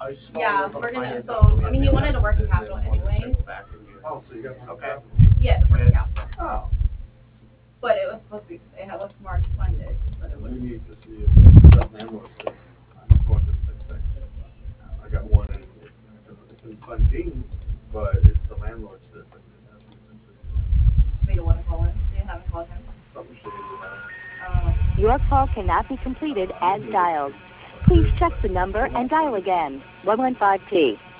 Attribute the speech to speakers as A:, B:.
A: Yeah, we're gonna, so, I mean, you wanted a working capital anyways.
B: Oh, so you got some
C: Okay.
B: capital.
A: Yeah, the working capital.
B: Oh,
A: But it was supposed to be, it was marked funded, but it
B: we
A: was.
B: need to see if that landlord says, I'm going to fix that. I got one in, it's in funding, but it's the landlord says that it has to be fixed.
A: So you wanna call him, so you haven't called him?
B: Something shady with that.
D: Your call cannot be completed as dialed. Please check the number and dial again. 115T.